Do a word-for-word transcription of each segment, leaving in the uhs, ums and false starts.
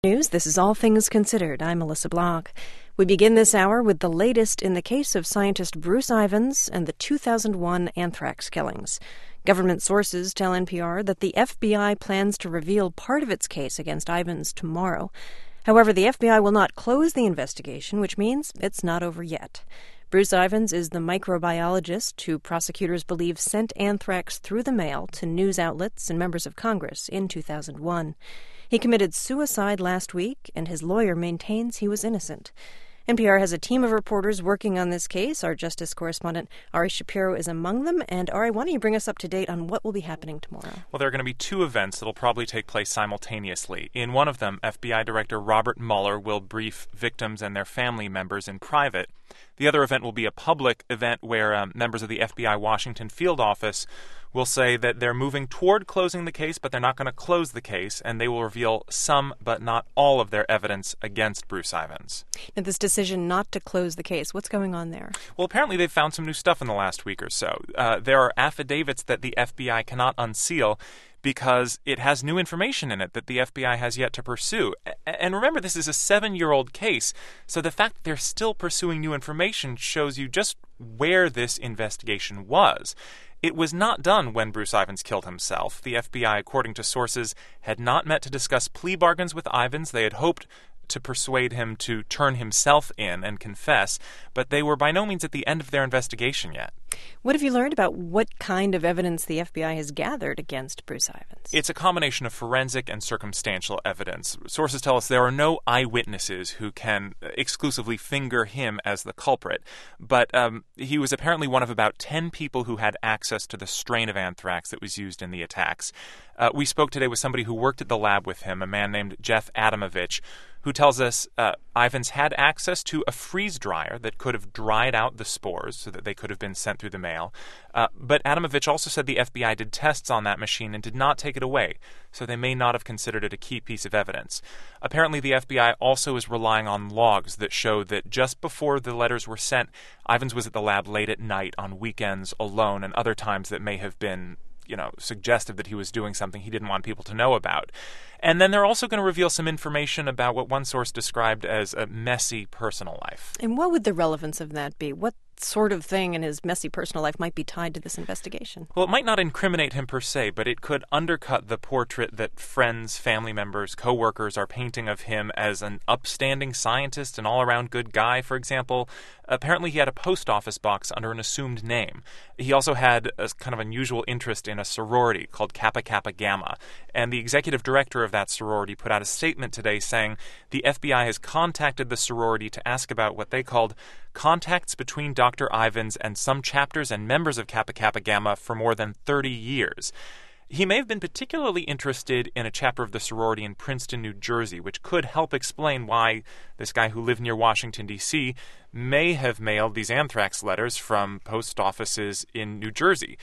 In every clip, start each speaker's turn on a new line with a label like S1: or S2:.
S1: News. This is All Things Considered. I'm Melissa Block. We begin this hour with the latest in the case of scientist Bruce Ivins and the two thousand one anthrax killings. Government sources tell N P R that the F B I plans to reveal part of its case against Ivins tomorrow. However, the F B I will not close the investigation, which means it's not over yet. Bruce Ivins is the microbiologist who prosecutors believe sent anthrax through the mail to news outlets and members of Congress in two thousand one. He committed suicide last week, and his lawyer maintains he was innocent. N P R has a team of reporters working on this case. Our justice correspondent, Ari Shapiro, is among them. And Ari, why don't you bring us up to date on what will be happening tomorrow?
S2: Well, there are going to be two events that will probably take place simultaneously. In one of them, F B I Director Robert Mueller will brief victims and their family members in private. The other event will be a public event where um, members of the F B I Washington field office will say that they're moving toward closing the case, but they're not going to close the case, and they will reveal some but not all of their evidence against Bruce Ivins.
S1: Now, this decision not to close the case, what's going on there?
S2: Well, apparently they've found some new stuff in the last week or so. Uh, there are affidavits that the F B I cannot unseal because it has new information in it that the F B I has yet to pursue. And remember, this is a seven-year-old case, so the fact that they're still pursuing new information shows you just where this investigation was. It was not done when Bruce Ivins killed himself. The F B I, according to sources, had not met to discuss plea bargains with Ivins. They had hoped to persuade him to turn himself in and confess, but they were by no means at the end of their investigation yet.
S1: What have you learned about what kind of evidence the F B I has gathered against Bruce Ivins?
S2: It's a combination of forensic and circumstantial evidence. Sources tell us there are no eyewitnesses who can exclusively finger him as the culprit, but um, he was apparently one of about ten people who had access to the strain of anthrax that was used in the attacks. Uh, we spoke today with somebody who worked at the lab with him, a man named Jeff Adamovich, who tells us uh, Ivins had access to a freeze dryer that could have dried out the spores so that they could have been sent through the mail. Uh, but Adamovich also said the F B I did tests on that machine and did not take it away, so they may not have considered it a key piece of evidence. Apparently, the F B I also is relying on logs that show that just before the letters were sent, Ivins was at the lab late at night on weekends alone and other times that may have been you know, suggestive that he was doing something he didn't want people to know about. And then they're also going to reveal some information about what one source described as a messy personal life.
S1: And what would the relevance of that be? What sort of thing in his messy personal life might be tied to this investigation?
S2: Well, it might not incriminate him per se, but it could undercut the portrait that friends, family members, co-workers are painting of him as an upstanding scientist, an all-around good guy, for example. Apparently, he had a post office box under an assumed name. He also had a kind of unusual interest in a sorority called Kappa Kappa Gamma, and the executive director of that sorority put out a statement today saying the F B I has contacted the sorority to ask about what they called contacts between Doctor Ivins and some chapters and members of Kappa Kappa Gamma for more than thirty years. He may have been particularly interested in a chapter of the sorority in Princeton, New Jersey, which could help explain why this guy who lived near Washington, D C may have mailed these anthrax letters from post offices in New Jersey.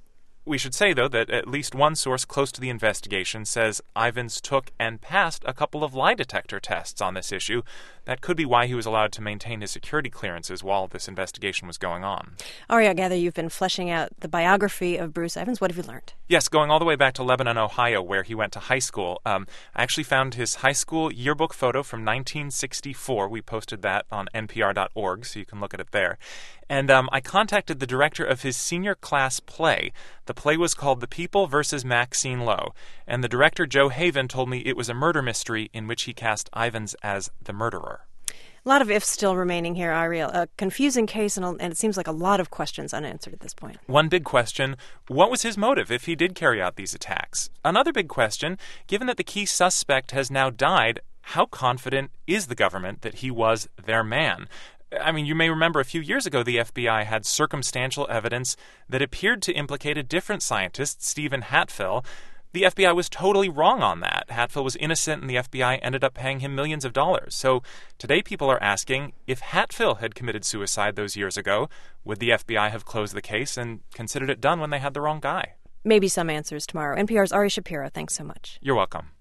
S2: We should say, though, that at least one source close to the investigation says Ivins took and passed a couple of lie detector tests on this issue. That could be why he was allowed to maintain his security clearances while this investigation was going on.
S1: Ari, I gather you've been fleshing out the biography of Bruce Ivins. What have you learned?
S2: Yes, going all the way back to Lebanon, Ohio, where he went to high school. Um, I actually found his high school yearbook photo from nineteen sixty-four. We posted that on N P R dot org, so you can look at it there. And um, I contacted the director of his senior class play. The play was called The People versus Maxine Lowe, and the director, Joe Haven, told me it was a murder mystery in which he cast Ivins as the murderer.
S1: A lot of ifs still remaining here, Ariel. A confusing case, and, and it seems like a lot of questions unanswered at this point.
S2: One big question, what was his motive if he did carry out these attacks? Another big question, given that the key suspect has now died, how confident is the government that he was their man? I mean, you may remember a few years ago the F B I had circumstantial evidence that appeared to implicate a different scientist, Stephen Hatfill. The F B I was totally wrong on that. Hatfill was innocent and the F B I ended up paying him millions of dollars. So today people are asking, if Hatfill had committed suicide those years ago, would the F B I have closed the case and considered it done when they had the wrong guy?
S1: Maybe some answers tomorrow. N P R's Ari Shapiro, thanks so much.
S2: You're welcome.